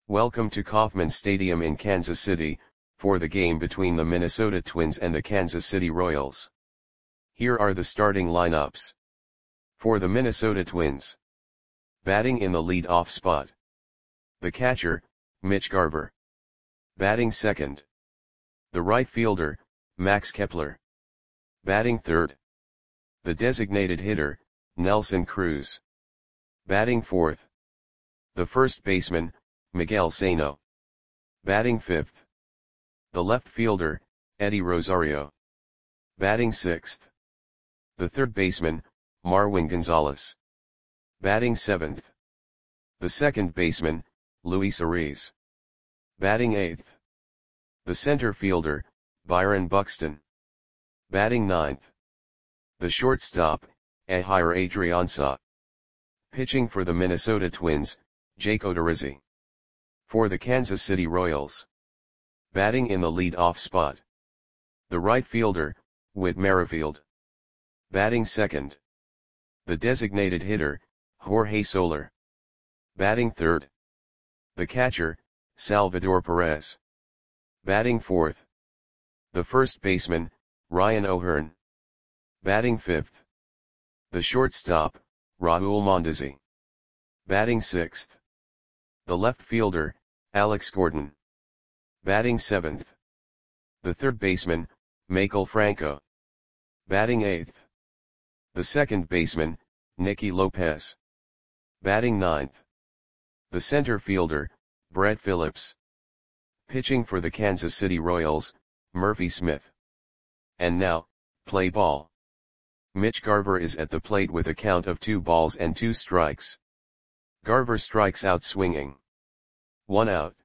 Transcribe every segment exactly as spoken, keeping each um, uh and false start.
Welcome to Kauffman Stadium in Kansas City, for the game between the Minnesota Twins and the Kansas City Royals. Here are the starting lineups. For the Minnesota Twins. Batting in the lead-off spot. The catcher, Mitch Garver. Batting second. The right fielder, Max Kepler. Batting third. The designated hitter, Nelson Cruz. Batting fourth. The first baseman, Miguel Sano. Batting fifth. The left fielder, Eddie Rosario. Batting sixth. The third baseman, Marwin Gonzalez. Batting seventh. The second baseman, Luis Ariz. Batting eighth. The center fielder, Byron Buxton. Batting ninth. The shortstop, Ehire Adrianza. Pitching for the Minnesota Twins, Jake Odorizzi. For the Kansas City Royals. Batting in the lead-off spot. The right fielder, Whit Merrifield. Batting second. The designated hitter, Jorge Soler. Batting third. The catcher, Salvador Perez. Batting fourth. The first baseman, Ryan O'Hearn. Batting fifth. The shortstop, Raul Mondesi. Batting sixth. The left fielder, Alex Gordon. Batting seventh. The third baseman, Maikel Franco. Batting eighth. The second baseman, Nicky Lopez. Batting ninth. The center fielder, Brett Phillips. Pitching for the Kansas City Royals, Murphy Smith. And now, play ball. Mitch Garver is at the plate with a count of two balls and two strikes. Garver strikes out swinging. One out.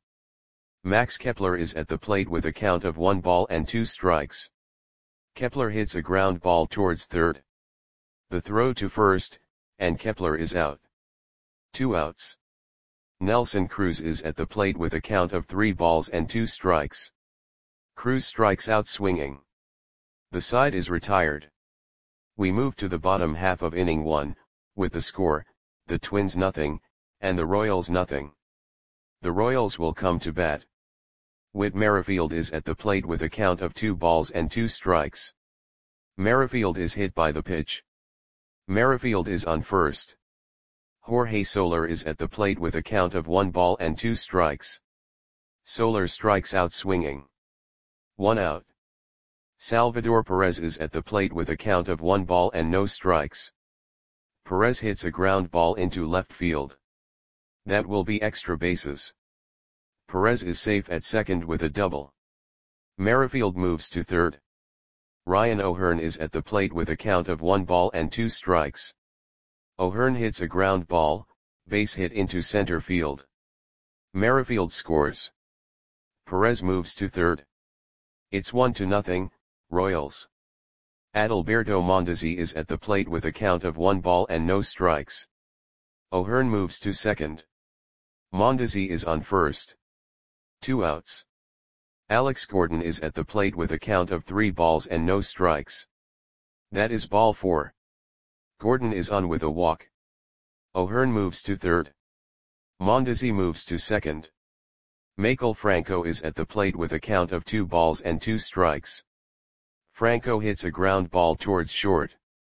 Max Kepler is at the plate with a count of one ball and two strikes. Kepler hits a ground ball towards third. The throw to first, and Kepler is out. Two outs. Nelson Cruz is at the plate with a count of three balls and two strikes. Cruz strikes out swinging. The side is retired. We move to the bottom half of inning one, with the score, the Twins nothing, and the Royals nothing. The Royals will come to bat. Whit Merrifield is at the plate with a count of two balls and two strikes. Merrifield is hit by the pitch. Merrifield is on first. Jorge Soler is at the plate with a count of one ball and two strikes. Soler strikes out swinging. One out. Salvador Perez is at the plate with a count of one ball and no strikes. Perez hits a ground ball into left field. That will be extra bases. Perez is safe at second with a double. Merrifield moves to third. Ryan O'Hearn is at the plate with a count of one ball and two strikes. O'Hearn hits a ground ball, base hit into center field. Merrifield scores. Perez moves to third. It's one to nothing, Royals. Adalberto Mondesi is at the plate with a count of one ball and no strikes. O'Hearn moves to second. Mondesi is on first. Two outs. Alex Gordon is at the plate with a count of three balls and no strikes. That is ball four. Gordon is on with a walk. O'Hearn moves to third. Mondesi moves to second. Maikel Franco is at the plate with a count of two balls and two strikes. Franco hits a ground ball towards short.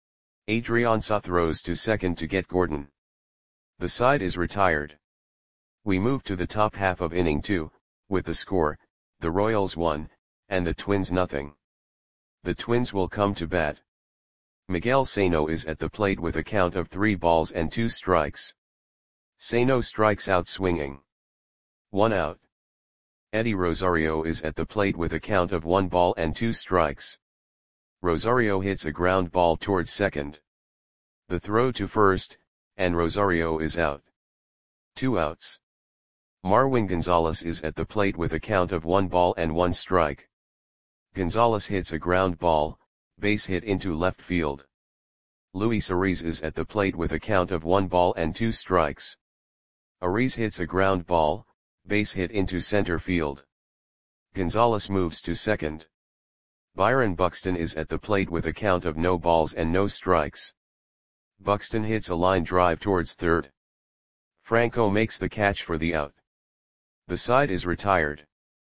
Adrianza throws to second to get Gordon. The side is retired. We move to the top half of inning two, with the score, the Royals one, and the Twins nothing. The Twins will come to bat. Miguel Sano is at the plate with a count of three balls and two strikes. Sano strikes out swinging. One out. Eddie Rosario is at the plate with a count of one ball and two strikes. Rosario hits a ground ball towards second. The throw to first, and Rosario is out. Two outs. Marwin Gonzalez is at the plate with a count of one ball and one strike. Gonzalez hits a ground ball, base hit into left field. Luis Ariz is at the plate with a count of one ball and two strikes. Ariz hits a ground ball, base hit into center field. Gonzalez moves to second. Byron Buxton is at the plate with a count of no balls and no strikes. Buxton hits a line drive towards third. Franco makes the catch for the out. The side is retired.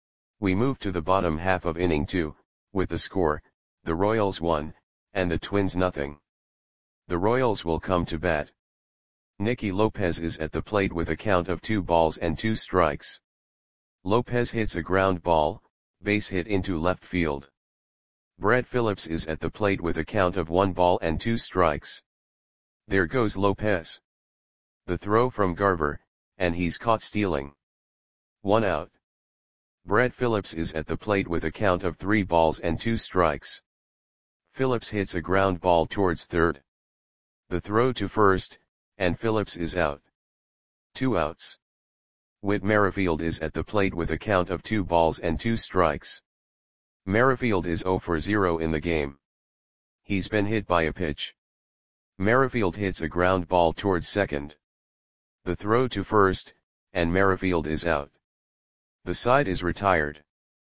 We move to the bottom half of inning two, with the score, the Royals one, and the Twins nothing. The Royals will come to bat. Nicky Lopez is at the plate with a count of two balls and two strikes. Lopez hits a ground ball, base hit into left field. Brett Phillips is at the plate with a count of one ball and two strikes. There goes Lopez. The throw from Garver, and he's caught stealing. One out. Brett Phillips is at the plate with a count of three balls and two strikes. Phillips hits a ground ball towards third. The throw to first, and Phillips is out. Two outs. Whit Merrifield is at the plate with a count of two balls and two strikes. Merrifield is zero for zero in the game. He's been hit by a pitch. Merrifield hits a ground ball towards second. The throw to first, and Merrifield is out. The side is retired.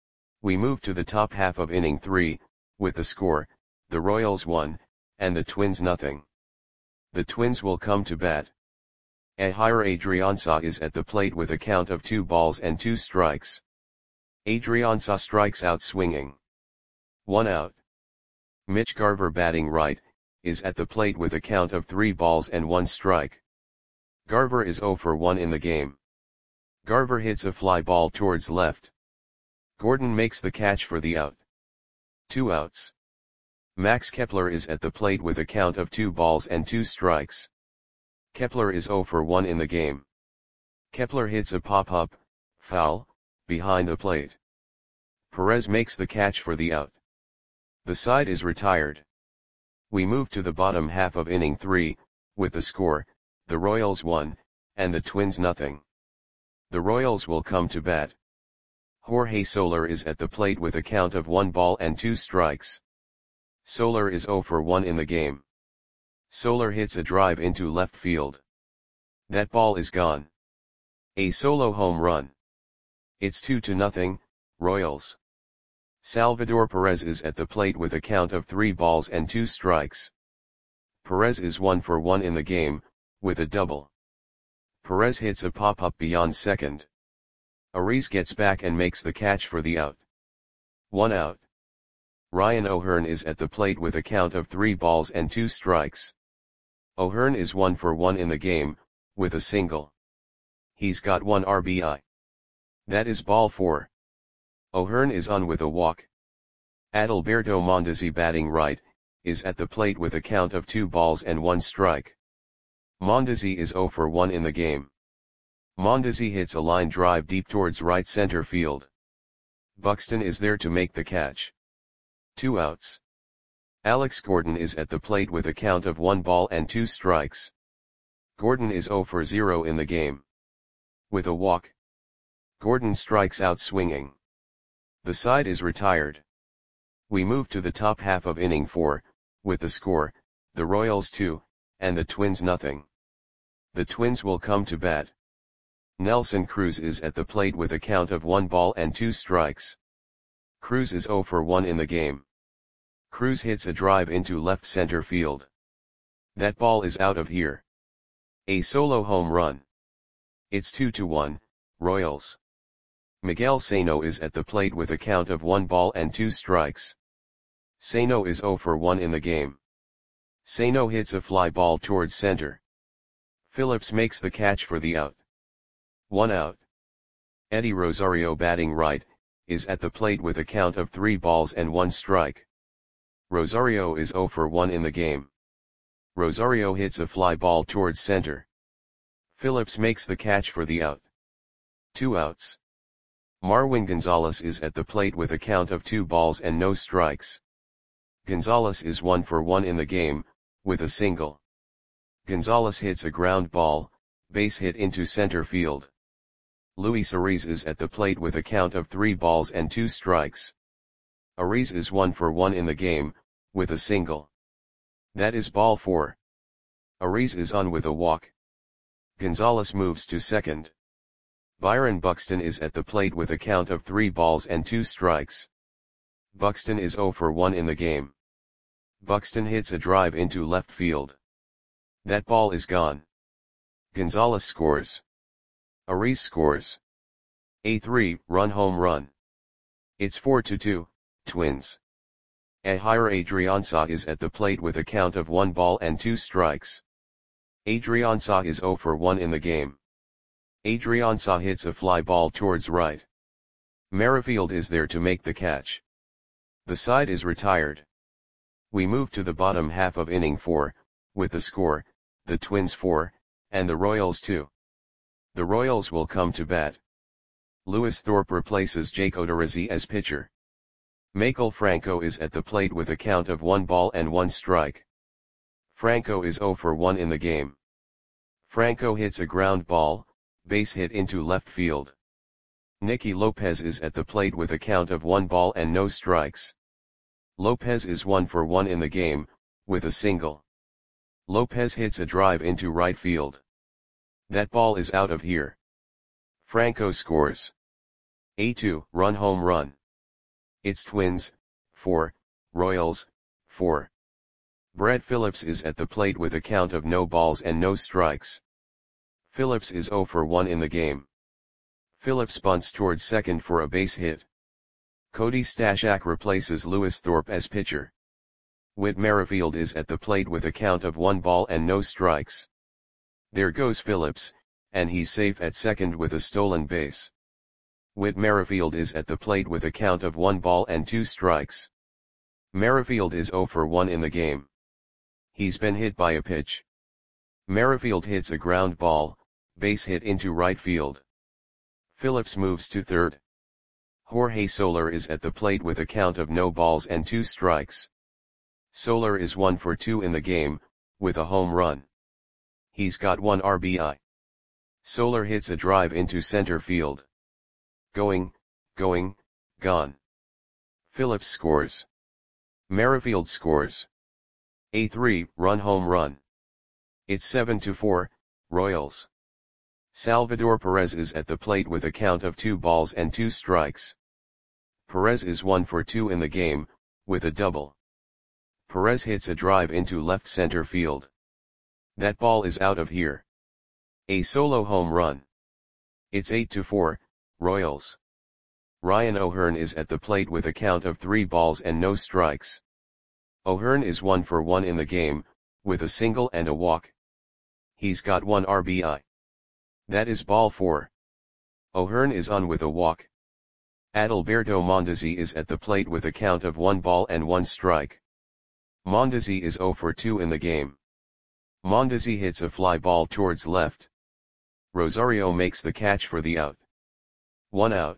We move to the top half of inning three, with the score, the Royals one, and the Twins nothing. The Twins will come to bat. Ehire Adrianza is at the plate with a count of two balls and two strikes. Adrianza strikes out swinging. One out. Mitch Garver, batting right, is at the plate with a count of three balls and one strike. Garver is zero for one in the game. Garver hits a fly ball towards left. Gordon makes the catch for the out. Two outs. Max Kepler is at the plate with a count of two balls and two strikes. Kepler is zero for one in the game. Kepler hits a pop-up, foul, behind the plate. Perez makes the catch for the out. The side is retired. We move to the bottom half of inning three, with the score, the Royals one, and the Twins nothing. The Royals will come to bat. Jorge Soler is at the plate with a count of one ball and two strikes. Soler is zero for one in the game. Soler hits a drive into left field. That ball is gone. A solo home run. It's two to nothing, Royals. Salvador Perez is at the plate with a count of three balls and two strikes. Perez is one for one in the game, with a double. Perez hits a pop-up beyond second. Ariz gets back and makes the catch for the out. One out. Ryan O'Hearn is at the plate with a count of three balls and two strikes. O'Hearn is one for one in the game, with a single. He's got one R B I. That is ball four. O'Hearn is on with a walk. Adalberto Mondesi, batting right, is at the plate with a count of two balls and one strike. Mondesi is zero for one in the game. Mondesi hits a line drive deep towards right center field. Buxton is there to make the catch. Two outs. Alex Gordon is at the plate with a count of one ball and two strikes. Gordon is zero for zero in the game. With a walk. Gordon strikes out swinging. The side is retired. We move to the top half of inning four, with the score, the Royals two, and the Twins nothing. The Twins will come to bat. Nelson Cruz is at the plate with a count of one ball and two strikes. Cruz is zero for one in the game. Cruz hits a drive into left center field. That ball is out of here. A solo home run. It's two to one, Royals. Miguel Sano is at the plate with a count of one ball and two strikes. Sano is zero for one in the game. Sano hits a fly ball towards center. Phillips makes the catch for the out. One out. Eddie Rosario, batting right, is at the plate with a count of three balls and one strike. Rosario is zero for one in the game. Rosario hits a fly ball towards center. Phillips makes the catch for the out. Two outs. Marwin Gonzalez is at the plate with a count of two balls and no strikes. Gonzalez is one for one in the game, with a single. Gonzalez hits a ground ball, base hit into center field. Luis Ariz is at the plate with a count of three balls and two strikes. Ariz is one for one in the game, with a single. That is ball four. Ariz is on with a walk. Gonzalez moves to second. Byron Buxton is at the plate with a count of three balls and two strikes. Buxton is zero for one in the game. Buxton hits a drive into left field. That ball is gone. Gonzalez scores. Ariz scores. A three, run home run. It's four to two, Twins. Ehire Adrianza is at the plate with a count of one ball and two strikes. Adrianza is zero for one in the game. Adrianza hits a fly ball towards right. Merrifield is there to make the catch. The side is retired. We move to the bottom half of inning four, with the score, the Twins four, and the Royals two. The Royals will come to bat. Lewis Thorpe replaces Jake Odorizzi as pitcher. Maikel Franco is at the plate with a count of one ball and one strike. Franco is zero for one in the game. Franco hits a ground ball, base hit into left field. Nicky Lopez is at the plate with a count of one ball and no strikes. Lopez is one for one in the game, with a single. Lopez hits a drive into right field. That ball is out of here. Franco scores. A two, run home run. It's Twins, four, Royals, four. Brett Phillips is at the plate with a count of no balls and no strikes. Phillips is zero for one in the game. Phillips bunts towards second for a base hit. Cody Stashak replaces Lewis Thorpe as pitcher. Whit Merrifield is at the plate with a count of one ball and no strikes. There goes Phillips, and he's safe at second with a stolen base. Whit Merrifield is at the plate with a count of one ball and two strikes. Merrifield is zero for one in the game. He's been hit by a pitch. Merrifield hits a ground ball, base hit into right field. Phillips moves to third. Jorge Soler is at the plate with a count of no balls and two strikes. Soler is one for two in the game, with a home run. He's got one R B I. Soler hits a drive into center field. Going, going, gone. Phillips scores. Merrifield scores. A three, run home run. It's seven to four, Royals. Salvador Perez is at the plate with a count of two balls and two strikes. Perez is one for two in the game, with a double. Perez hits a drive into left center field. That ball is out of here. A solo home run. It's eight to four, Royals. Ryan O'Hearn is at the plate with a count of three balls and no strikes. O'Hearn is one for one in the game, with a single and a walk. He's got one R B I. That is ball four. O'Hearn is on with a walk. Adalberto Mondesi is at the plate with a count of one ball and one strike. Mondesi is zero for two in the game. Mondesi hits a fly ball towards left. Rosario makes the catch for the out. One out.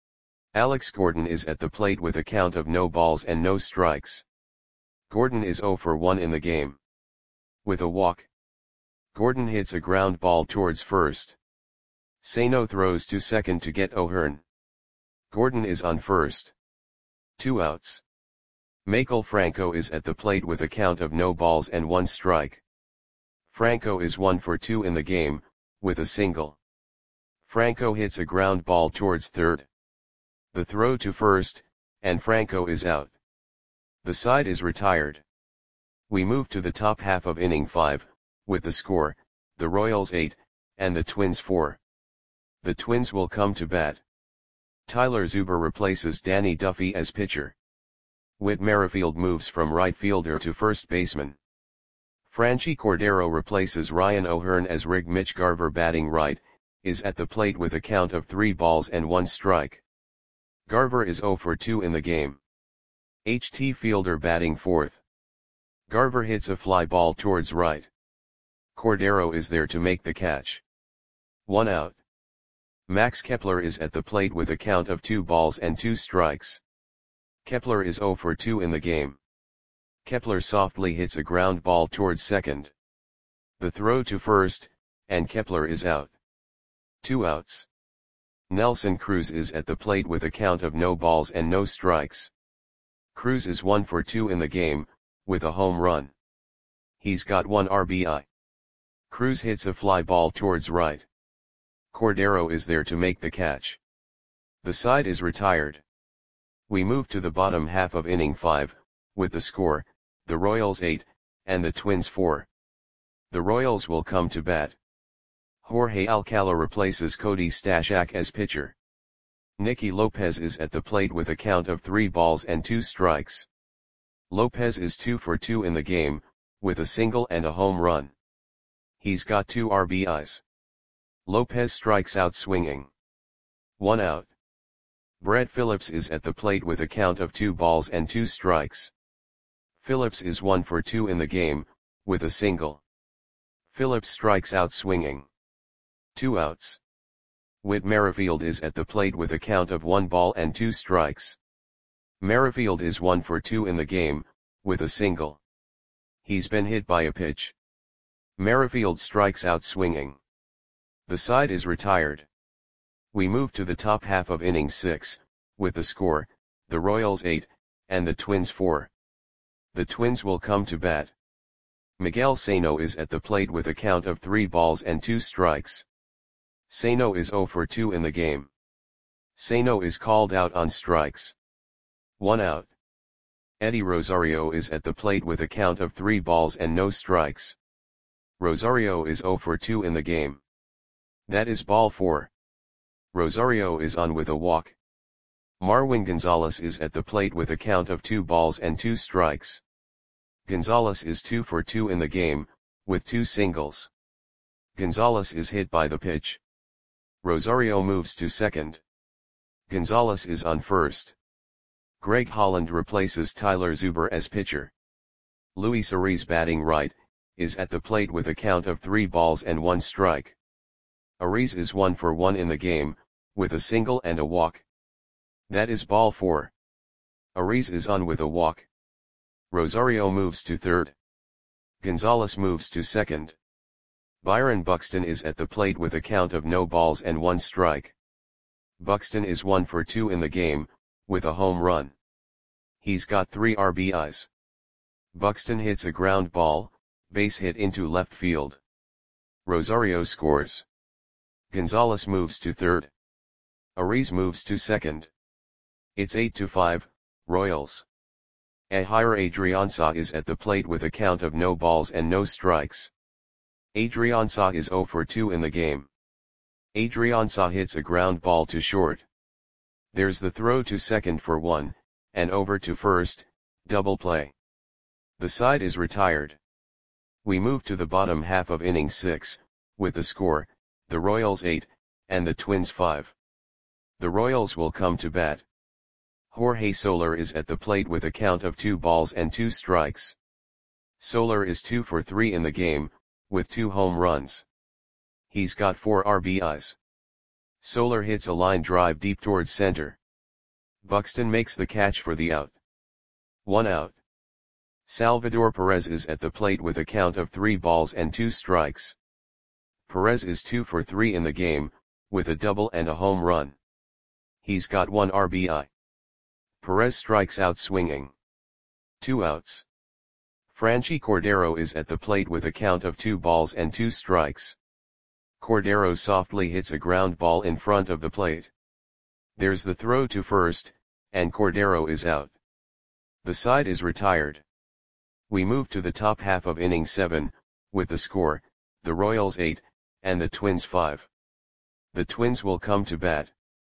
Alex Gordon is at the plate with a count of no balls and no strikes. Gordon is zero for one in the game. With a walk. Gordon hits a ground ball towards first. Sano throws to second to get O'Hearn. Gordon is on first. Two outs. Maikel Franco is at the plate with a count of no balls and one strike. Franco is one for two in the game, with a single. Franco hits a ground ball towards third. The throw to first, and Franco is out. The side is retired. We move to the top half of inning five, with the score, the Royals eight, and the Twins four. The Twins will come to bat. Tyler Zuber replaces Danny Duffy as pitcher. Whit Merrifield moves from right fielder to first baseman. Franchi Cordero replaces Ryan O'Hearn as Rig. Mitch Garver, batting right, is at the plate with a count of three balls and one strike. Garver is zero for two in the game. H T Fielder batting fourth. Garver hits a fly ball towards right. Cordero is there to make the catch. One out. Max Kepler is at the plate with a count of two balls and two strikes. Kepler is zero for two in the game. Kepler softly hits a ground ball towards second. The throw to first, and Kepler is out. Two outs. Nelson Cruz is at the plate with a count of no balls and no strikes. Cruz is one for two in the game, with a home run. He's got one R B I. Cruz hits a fly ball towards right. Cordero is there to make the catch. The side is retired. We move to the bottom half of inning five, with the score, the Royals eight, and the Twins four. The Royals will come to bat. Jorge Alcala replaces Cody Stashak as pitcher. Nicky Lopez is at the plate with a count of three balls and two strikes. Lopez is two for two in the game, with a single and a home run. He's got two R B Is. Lopez strikes out swinging. One out. Brett Phillips is at the plate with a count of two balls and two strikes. Phillips is one for two in the game, with a single. Phillips strikes out swinging. Two outs. Whit Merrifield is at the plate with a count of one ball and two strikes. Merrifield is one for two in the game, with a single. He's been hit by a pitch. Merrifield strikes out swinging. The side is retired. We move to the top half of inning six, with the score, the Royals eight, and the Twins four. The Twins will come to bat. Miguel Sano is at the plate with a count of three balls and two strikes. Sano is zero for two in the game. Sano is called out on strikes. One out. Eddie Rosario is at the plate with a count of three balls and no strikes. Rosario is zero for two in the game. That is ball four. Rosario is on with a walk. Marwin Gonzalez is at the plate with a count of two balls and two strikes. Gonzalez is two for two in the game, with two singles. Gonzalez is hit by the pitch. Rosario moves to second. Gonzalez is on first. Greg Holland replaces Tyler Zuber as pitcher. Luis Ariz, batting right, is at the plate with a count of three balls and one strike. Ariz is one for one in the game, with a single and a walk. That is ball four. Ariz is on with a walk. Rosario moves to third. Gonzalez moves to second. Byron Buxton is at the plate with a count of no balls and one strike. Buxton is one for two in the game, with a home run. He's got three R B Is. Buxton hits a ground ball, base hit into left field. Rosario scores. Gonzalez moves to third. Ariz moves to second. It's eight to five, Royals. Ehire Adrianza is at the plate with a count of no balls and no strikes. Adrianza is zero for two in the game. Adrianza hits a ground ball to short. There's the throw to second for one, and over to first, double play. The side is retired. We move to the bottom half of inning six, with the score, the Royals eight, and the Twins five. The Royals will come to bat. Jorge Soler is at the plate with a count of two balls and two strikes. Soler is two for three in the game, with two home runs. He's got four R B Is. Soler hits a line drive deep towards center. Buxton makes the catch for the out. One out. Salvador Perez is at the plate with a count of three balls and two strikes. Perez is two for three in the game, with a double and a home run. He's got one R B I. Perez strikes out swinging. Two outs. Franchy Cordero is at the plate with a count of two balls and two strikes. Cordero softly hits a ground ball in front of the plate. There's the throw to first, and Cordero is out. The side is retired. We move to the top half of inning seven, with the score, the Royals eight, and the Twins five. The Twins will come to bat.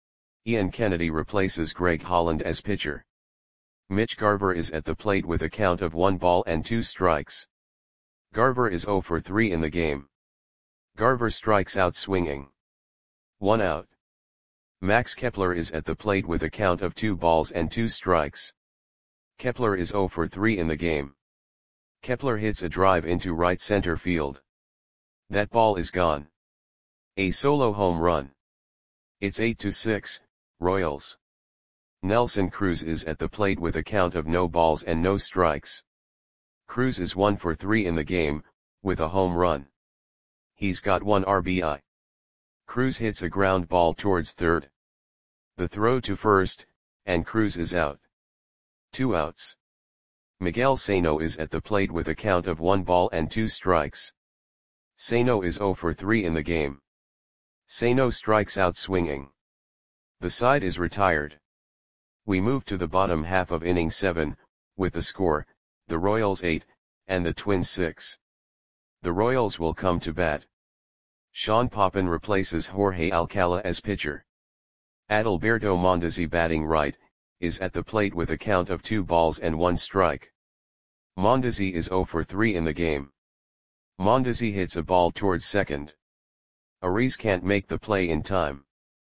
Ian Kennedy replaces Greg Holland as pitcher. Mitch Garver is at the plate with a count of one ball and two strikes. Garver is zero for three in the game. Garver strikes out swinging. One out. Max Kepler is at the plate with a count of two balls and two strikes. Kepler is zero for three in the game. Kepler hits a drive into right center field. That ball is gone. A solo home run. It's eight to six, Royals. Nelson Cruz is at the plate with a count of no balls and no strikes. Cruz is one for three in the game, with a home run. He's got one R B I. Cruz hits a ground ball towards third. The throw to first, and Cruz is out. Two outs. Miguel Sano is at the plate with a count of one ball and two strikes. Sano is zero for three in the game. Sano strikes out swinging. The side is retired. We move to the bottom half of inning seven, with the score, the Royals eight, and the Twins six. The Royals will come to bat. Sean Poppen replaces Jorge Alcala as pitcher. Adalberto Mondesi batting right, is at the plate with a count of two balls and one strike. Mondesi is zero for three in the game. Mondesi hits a ball towards second. Ariz can't make the play in time.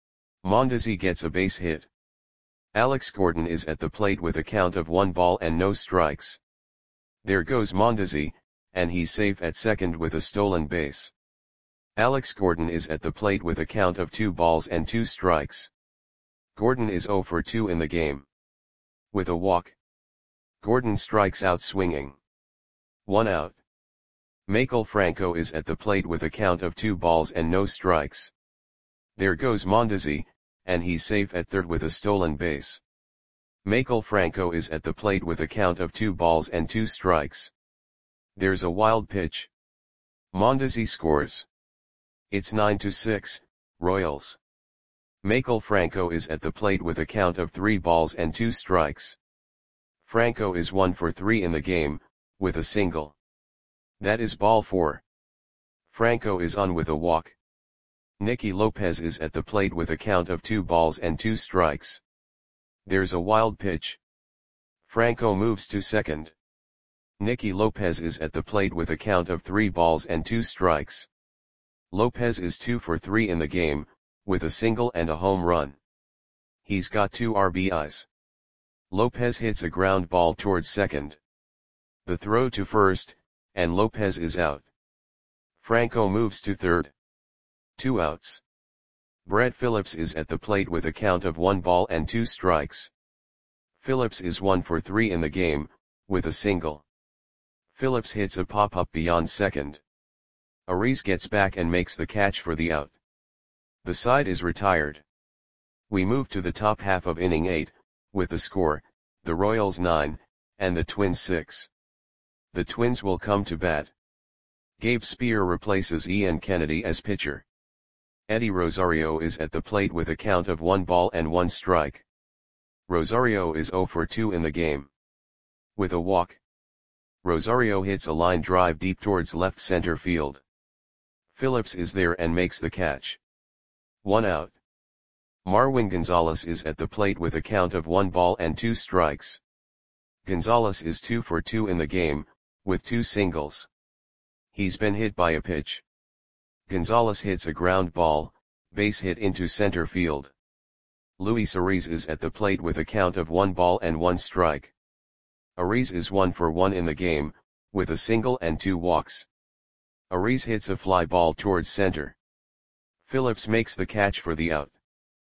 Mondesi gets a base hit. Alex Gordon is at the plate with a count of one ball and no strikes. There goes Mondesi, and he's safe at second with a stolen base. Alex Gordon is at the plate with a count of two balls and two strikes. Gordon is zero for two in the game. With a walk, Gordon strikes out swinging. One out. Maikel Franco is at the plate with a count of two balls and no strikes. There goes Mondesi, and he's safe at third with a stolen base. Maikel Franco is at the plate with a count of two balls and two strikes. There's a wild pitch. Mondesi scores. It's nine to six, Royals. Maikel Franco is at the plate with a count of three balls and two strikes. Franco is one for three in the game, with a single. That is ball four. Franco is on with a walk. Nicky Lopez is at the plate with a count of two balls and two strikes. There's a wild pitch. Franco moves to second. Nicky Lopez is at the plate with a count of three balls and two strikes. Lopez is two for three in the game, with a single and a home run. He's got two R B Is. Lopez hits a ground ball towards second. The throw to first, and Lopez is out. Franco moves to third. Two outs. Brett Phillips is at the plate with a count of one ball and two strikes. Phillips is one for three in the game, with a single. Phillips hits a pop-up beyond second. Ariz gets back and makes the catch for the out. The side is retired. We move to the top half of inning eight, with the score, the Royals nine, and the Twins six. The Twins will come to bat. Gabe Spear replaces Ian Kennedy as pitcher. Eddie Rosario is at the plate with a count of one ball and one strike. Rosario is zero for two in the game. With a walk, Rosario hits a line drive deep towards left center field. Phillips is there and makes the catch. One out. Marwin Gonzalez is at the plate with a count of one ball and two strikes. Gonzalez is two for two in the game, with two singles. He's been hit by a pitch. Gonzalez hits a ground ball, base hit into center field. Luis Ariz is at the plate with a count of one ball and one strike. Ariz is one for one in the game, with a single and two walks. Ariz hits a fly ball towards center. Phillips makes the catch for the out.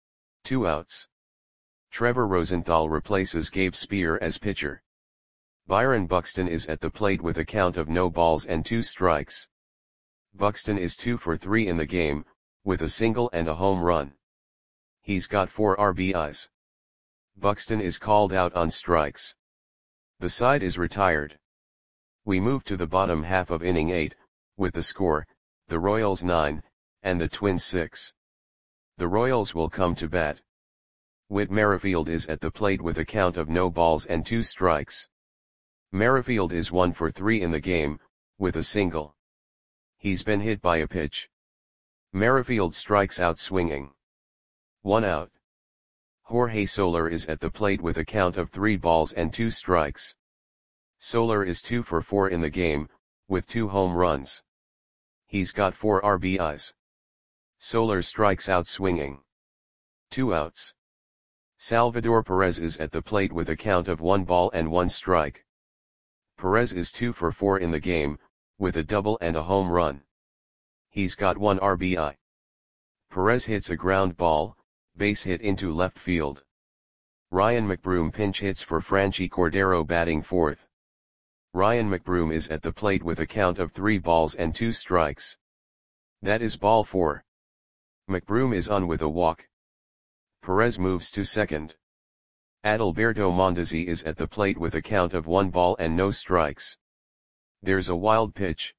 Two outs. Trevor Rosenthal replaces Gabe Spear as pitcher. Byron Buxton is at the plate with a count of no balls and two strikes. Buxton is two for three in the game, with a single and a home run. He's got four R B Is. Buxton is called out on strikes. The side is retired. We move to the bottom half of inning eight, with the score, the Royals nine, and the Twins six. The Royals will come to bat. Whit Merrifield is at the plate with a count of no balls and two strikes. Merrifield is one for three in the game, with a single. He's been hit by a pitch. Merrifield strikes out swinging. One out. Jorge Soler is at the plate with a count of three balls and two strikes. Soler is two for four in the game, with two home runs. He's got four R B Is. Soler strikes out swinging. Two outs. Salvador Perez is at the plate with a count of one ball and one strike. Perez is two for four in the game, with a double and a home run. He's got one R B I. Perez hits a ground ball, base hit into left field. Ryan McBroom pinch hits for Franchi Cordero batting fourth. Ryan McBroom is at the plate with a count of three balls and two strikes. That is ball four. McBroom is on with a walk. Perez moves to second. Adalberto Mondesi is at the plate with a count of one ball and no strikes. There's a wild pitch.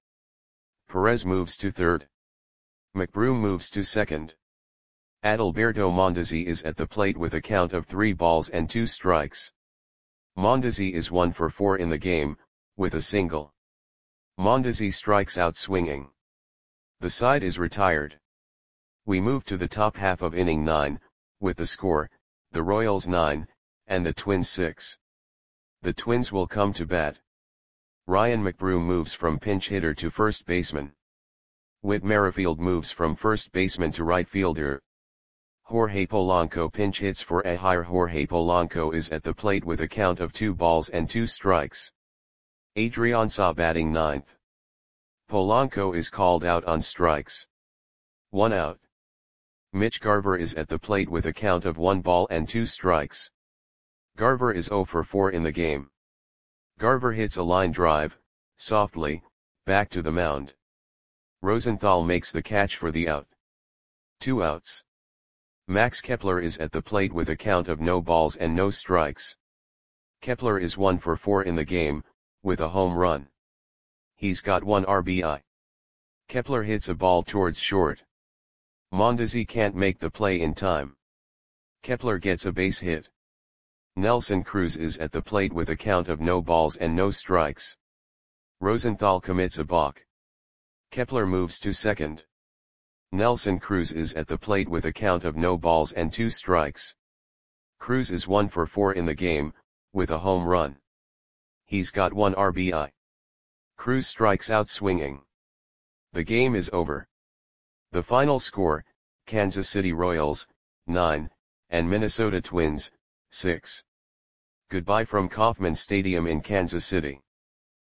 Perez moves to third. McBroom moves to second. Adalberto Mondesi is at the plate with a count of three balls and two strikes. Mondesi is one for four in the game, with a single. Mondesi strikes out swinging. The side is retired. We move to the top half of inning nine, with the score, the Royals nine, and the Twins six. The Twins will come to bat. Ryan McBrew moves from pinch hitter to first baseman. Whit Merrifield moves from first baseman to right fielder. Jorge Polanco pinch hits for a higher. Jorge Polanco is at the plate with a count of two balls and two strikes. Adrian Saw batting ninth. Polanco is called out on strikes. One out. Mitch Garver is at the plate with a count of one ball and two strikes. Garver is zero for four in the game. Garver hits a line drive, softly, back to the mound. Rosenthal makes the catch for the out. Two outs. Max Kepler is at the plate with a count of no balls and no strikes. Kepler is one for four in the game, with a home run. He's got one R B I. Kepler hits a ball towards short. Mondesi can't make the play in time. Kepler gets a base hit. Nelson Cruz is at the plate with a count of no balls and no strikes. Rosenthal commits a balk. Kepler moves to second. Nelson Cruz is at the plate with a count of no balls and two strikes. Cruz is one for four in the game, with a home run. He's got one R B I. Cruz strikes out swinging. The game is over. The final score, Kansas City Royals, nine, and Minnesota Twins, six. Goodbye from Kauffman Stadium in Kansas City.